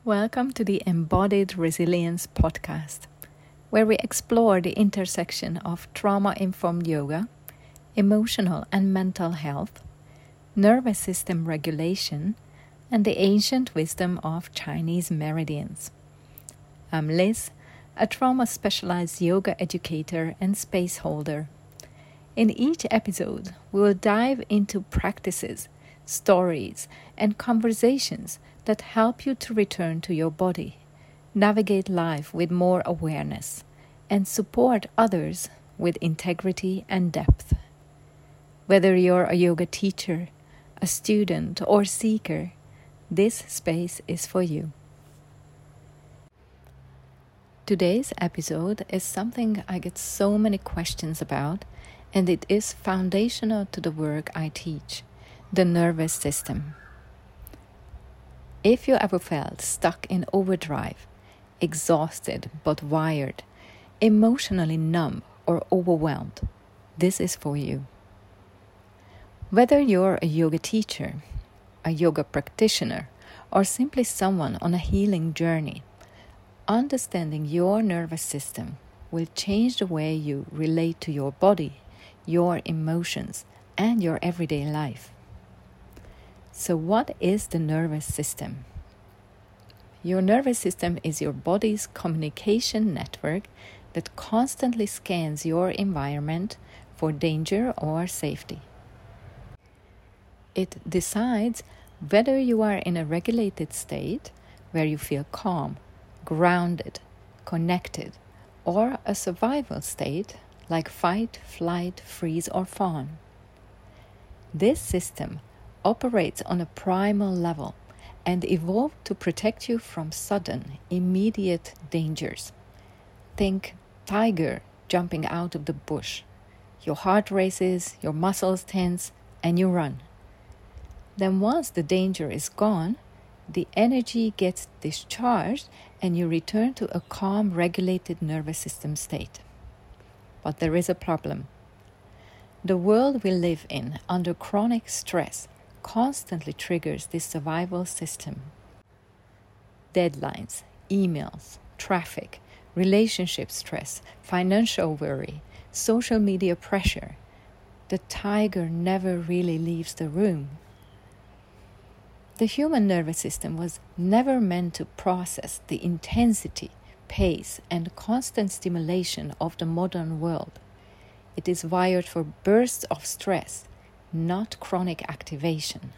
Welcome to the Embodied Resilience podcast, where we explore the intersection of trauma-informed yoga, emotional and mental health, nervous system regulation, and the ancient wisdom of Chinese meridians. I'm Liz, a trauma-specialized yoga educator and space holder. In each episode, we will dive into practices, stories, and conversations that help you to return to your body, navigate life with more awareness, and support others with integrity and depth. Whether you're a yoga teacher, a student, or seeker, this space is for you. Today's episode is something I get so many questions about, and it is foundational to the work I teach, the nervous system. If you ever felt stuck in overdrive, exhausted but wired, emotionally numb or overwhelmed, this is for you. Whether you're a yoga teacher, a yoga practitioner, or simply someone on a healing journey, understanding your nervous system will change the way you relate to your body, your emotions, and your everyday life. So what is the nervous system? Your nervous system is your body's communication network that constantly scans your environment for danger or safety. It decides whether you are in a regulated state where you feel calm, grounded, connected, or a survival state like fight, flight, freeze, or fawn. This system operates on a primal level and evolved to protect you from sudden, immediate dangers. Think tiger jumping out of the bush. Your heart races, your muscles tense, and you run. Then once the danger is gone, the energy gets discharged and you return to a calm, regulated nervous system state. But there is a problem. The world we live in under chronic stress constantly triggers this survival system. Deadlines, emails, traffic, relationship stress, financial worry, social media pressure. The tiger never really leaves the room. The human nervous system was never meant to process the intensity, pace, and constant stimulation of the modern world. It is wired for bursts of stress, not chronic activation.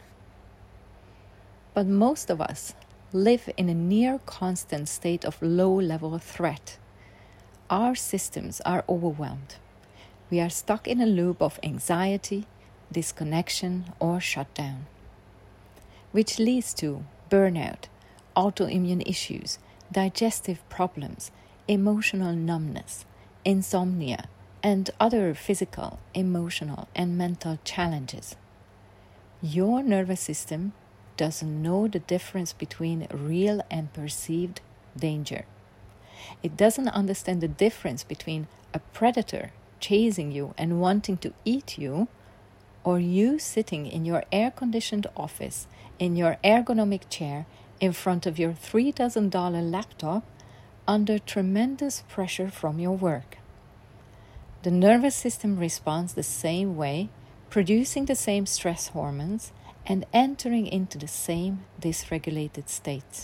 But most of us live in a near constant state of low-level threat. Our systems are overwhelmed. We are stuck in a loop of anxiety, disconnection, or shutdown, which leads to burnout, autoimmune issues, digestive problems, emotional numbness, insomnia, and other physical, emotional, and mental challenges. Your nervous system doesn't know the difference between real and perceived danger. It doesn't understand the difference between a predator chasing you and wanting to eat you, or you sitting in your air-conditioned office in your ergonomic chair in front of your $3,000 laptop under tremendous pressure from your work. The nervous system responds the same way, producing the same stress hormones and entering into the same dysregulated states.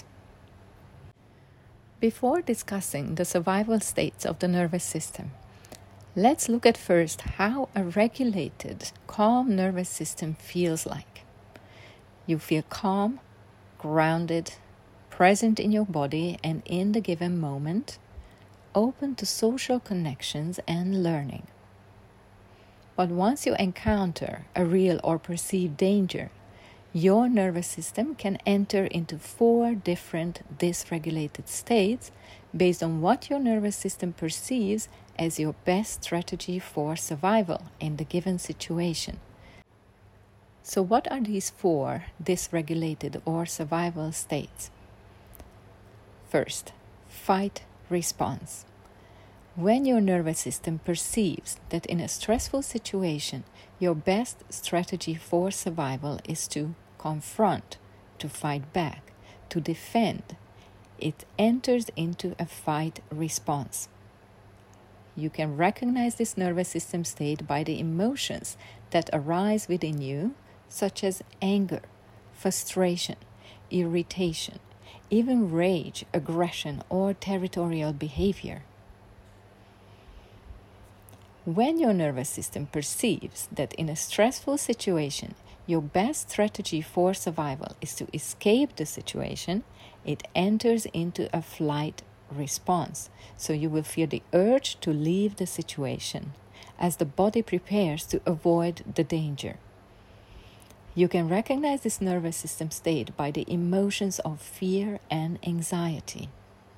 Before discussing the survival states of the nervous system, let's look at first how a regulated, calm nervous system feels like. You feel calm, grounded, present in your body and in the given moment, open to social connections and learning. But once you encounter a real or perceived danger, your nervous system can enter into 4 different dysregulated states based on what your nervous system perceives as your best strategy for survival in the given situation. So what are these 4 dysregulated or survival states? First, fight response. When your nervous system perceives that in a stressful situation, your best strategy for survival is to confront, to fight back, to defend, it enters into a fight response. You can recognize this nervous system state by the emotions that arise within you, such as anger, frustration, irritation, even rage, aggression, or territorial behavior. When your nervous system perceives that in a stressful situation, your best strategy for survival is to escape the situation, it enters into a flight response. So you will feel the urge to leave the situation as the body prepares to avoid the danger. You can recognize this nervous system state by the emotions of fear and anxiety.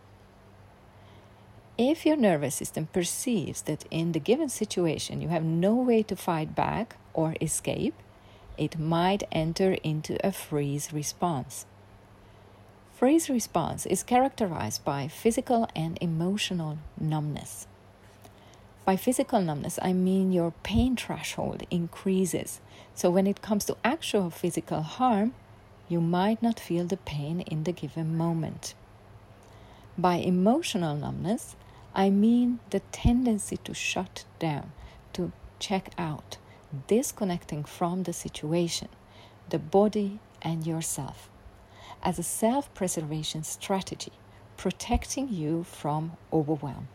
If your nervous system perceives that in the given situation you have no way to fight back or escape, it might enter into a freeze response. Freeze response is characterized by physical and emotional numbness. By physical numbness, I mean your pain threshold increases. So when it comes to actual physical harm, you might not feel the pain in the given moment. By emotional numbness, I mean the tendency to shut down, to check out, disconnecting from the situation, the body and yourself, as a self-preservation strategy, protecting you from overwhelm.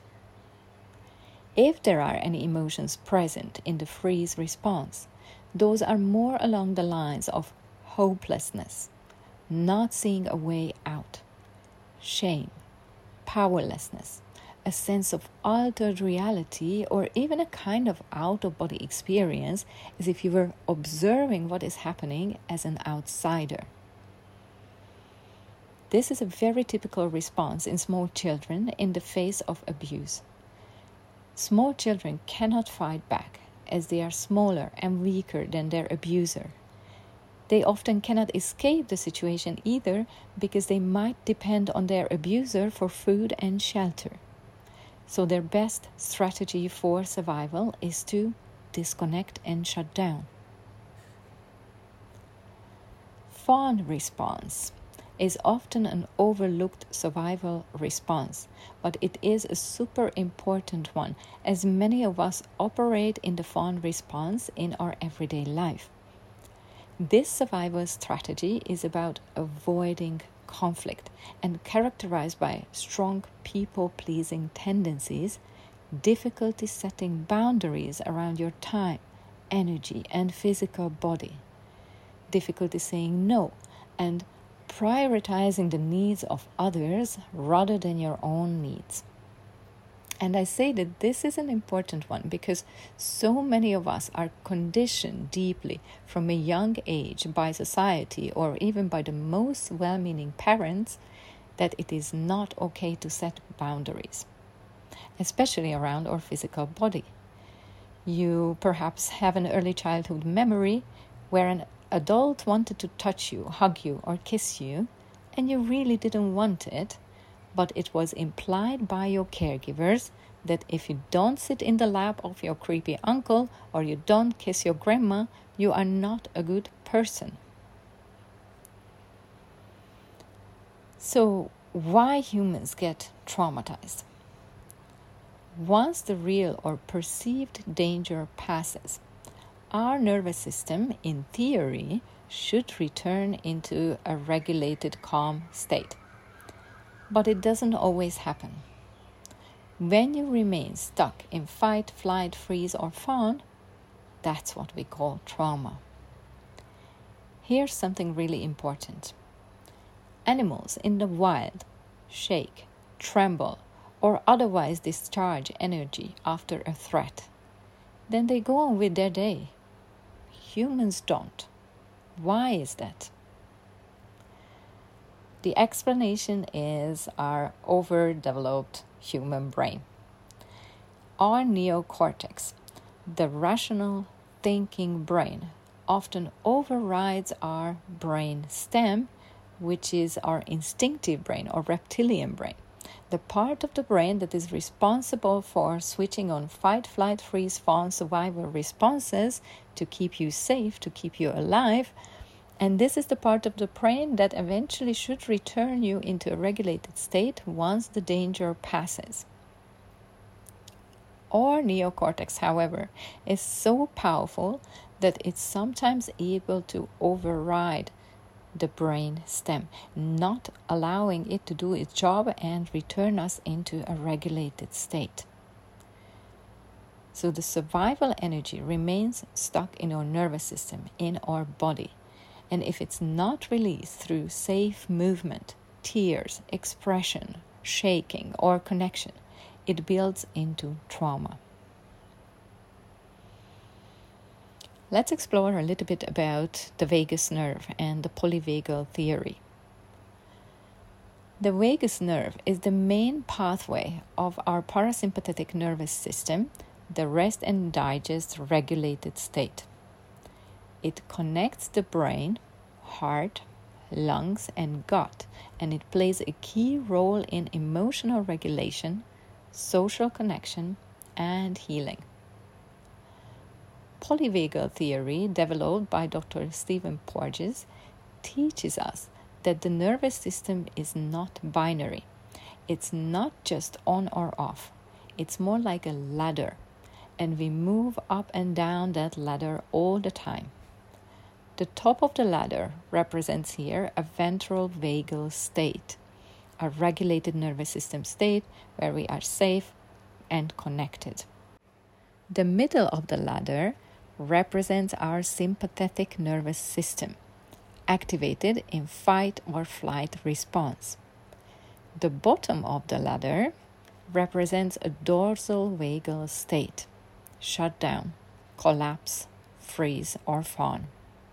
If there are any emotions present in the freeze response, those are more along the lines of hopelessness, not seeing a way out, shame, powerlessness, a sense of altered reality, or even a kind of out-of-body experience as if you were observing what is happening as an outsider. This is a very typical response in small children in the face of abuse. Small children cannot fight back as they are smaller and weaker than their abuser. They often cannot escape the situation either because they might depend on their abuser for food and shelter. So their best strategy for survival is to disconnect and shut down. Fawn response is often an overlooked survival response, but it is a super important one as many of us operate in the fawn response in our everyday life. This survival strategy is about avoiding conflict and characterized by strong people-pleasing tendencies, difficulty setting boundaries around your time, energy, and physical body, difficulty saying no, and prioritizing the needs of others rather than your own needs. And I say that this is an important one because so many of us are conditioned deeply from a young age by society or even by the most well-meaning parents that it is not okay to set boundaries, especially around our physical body. You perhaps have an early childhood memory where an adult wanted to touch you, hug you, or kiss you, and you really didn't want it, but it was implied by your caregivers that if you don't sit in the lap of your creepy uncle or you don't kiss your grandma, you are not a good person. So, why humans get traumatized? Once the real or perceived danger passes, our nervous system, in theory, should return into a regulated, calm state. But it doesn't always happen. When you remain stuck in fight, flight, freeze, or fawn, that's what we call trauma. Here's something really important. Animals in the wild shake, tremble, or otherwise discharge energy after a threat. Then they go on with their day. Humans don't. Why is that? The explanation is our overdeveloped human brain. Our neocortex, the rational thinking brain, often overrides our brain stem, which is our instinctive brain or reptilian brain, the part of the brain that is responsible for switching on fight, flight, freeze, fawn, survival responses to keep you safe, to keep you alive. And this is the part of the brain that eventually should return you into a regulated state once the danger passes. Our neocortex, however, is so powerful that it's sometimes able to override the brain stem, not allowing it to do its job and return us into a regulated state. So the survival energy remains stuck in our nervous system, in our body. And if it's not released through safe movement, tears, expression, shaking, or connection, it builds into trauma. Let's explore a little bit about the vagus nerve and the polyvagal theory. The vagus nerve is the main pathway of our parasympathetic nervous system, the rest and digest regulated state. It connects the brain, heart, lungs, and gut, and it plays a key role in emotional regulation, social connection, and healing. Polyvagal theory, developed by Dr. Stephen Porges, teaches us that the nervous system is not binary. It's not just on or off. It's more like a ladder, and we move up and down that ladder all the time. The top of the ladder represents here a ventral vagal state, a regulated nervous system state where we are safe and connected. The middle of the ladder represents our sympathetic nervous system, activated in fight or flight response. The bottom of the ladder represents a dorsal vagal state, shut down, collapse, freeze, or fawn.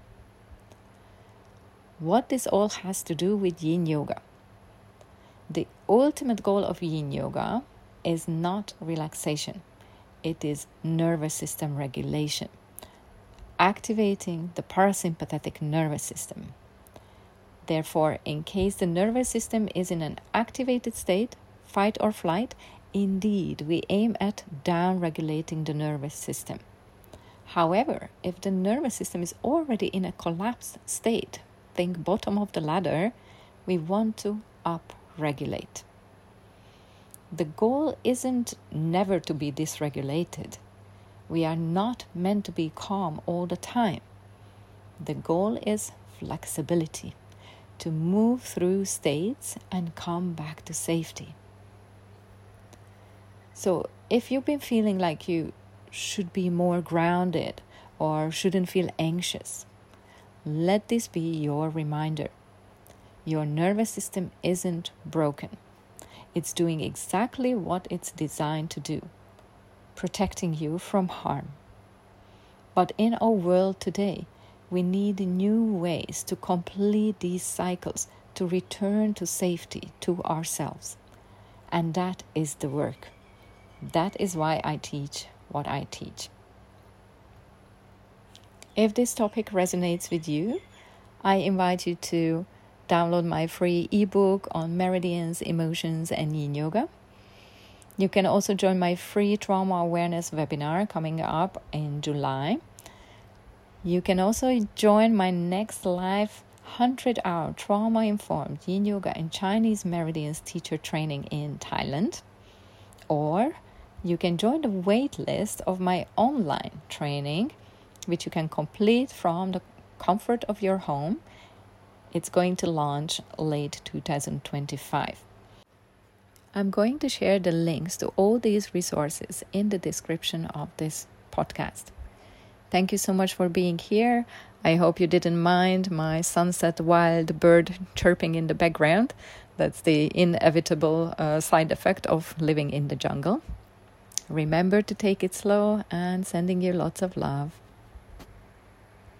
What this all has to do with Yin Yoga. The ultimate goal of Yin Yoga is not relaxation. It is nervous system regulation, activating the parasympathetic nervous system. Therefore, in case the nervous system is in an activated state, fight or flight, indeed, we aim at down-regulating the nervous system. However, if the nervous system is already in a collapsed state, think bottom of the ladder, we want to up-regulate. The goal isn't never to be dysregulated. We are not meant to be calm all the time. The goal is flexibility, to move through states and come back to safety. So if you've been feeling like you should be more grounded or shouldn't feel anxious, let this be your reminder. Your nervous system isn't broken. It's doing exactly what it's designed to do, protecting you from harm. But in our world today, we need new ways to complete these cycles, to return to safety, to ourselves. And that is the work. That is why I teach what I teach. If this topic resonates with you, I invite you to download my free ebook on meridians, emotions, and Yin Yoga. You can also join my free trauma awareness webinar coming up in July. You can also join my next live 100-hour trauma-informed Yin Yoga and Chinese meridians teacher training in Thailand. Or you can join the wait list of my online training, which you can complete from the comfort of your home. It's going to launch late 2025. I'm going to share the links to all these resources in the description of this podcast. Thank you so much for being here. I hope you didn't mind my sunset wild bird chirping in the background. That's the inevitable side effect of living in the jungle. Remember to take it slow, and sending you lots of love.